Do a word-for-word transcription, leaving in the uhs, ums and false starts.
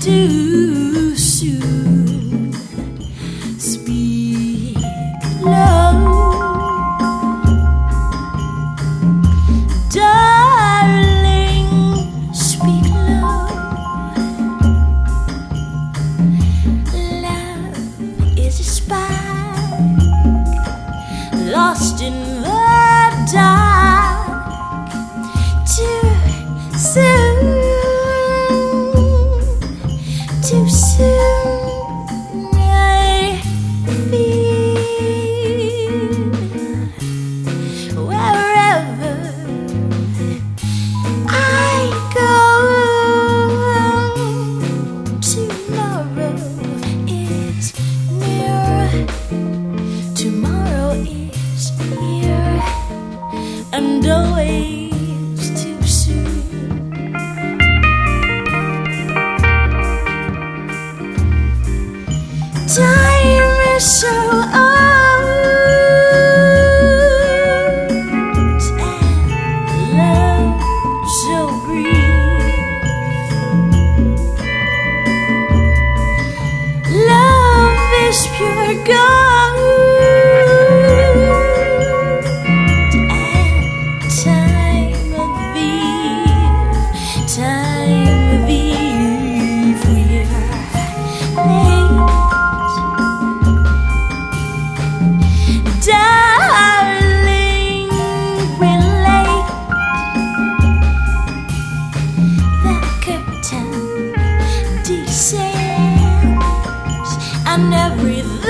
too soon. Speak low, darling, speak low. Love is a spark lost in the dark. Too soon, too soon, I feel wherever I go, tomorrow is near, tomorrow is here, and always too soon. Time is so old, and love so brief. Love is pure gold, and time of Eve, time of Eve, we're late. Darling, we're late. The curtain descends, and everything